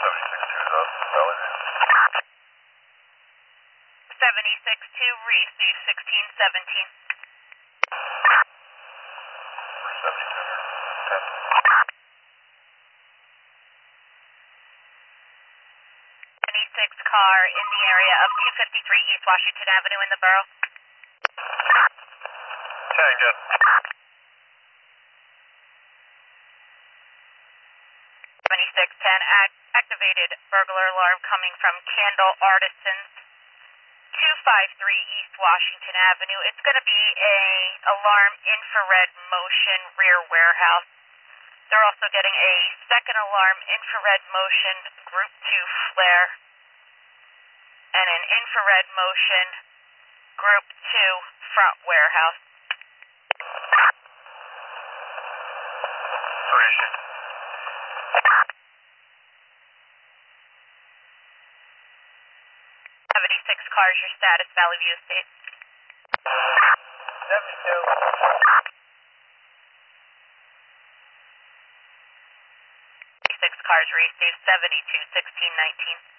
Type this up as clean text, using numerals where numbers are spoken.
up, Valley View. 76-2, receive 1617. 76 car in the area of 253 East Washington Avenue in the borough. Tagged in. 7610, activated burglar alarm coming from Candle Artisans, 253 East Washington Avenue. It's going to be a alarm infrared motion rear warehouse. They're also getting a second alarm infrared motion group 2 flare and an infrared motion group 2 front warehouse. 76 cars, your status, Valley View Estate. 72. 76 cars received 72, 1619.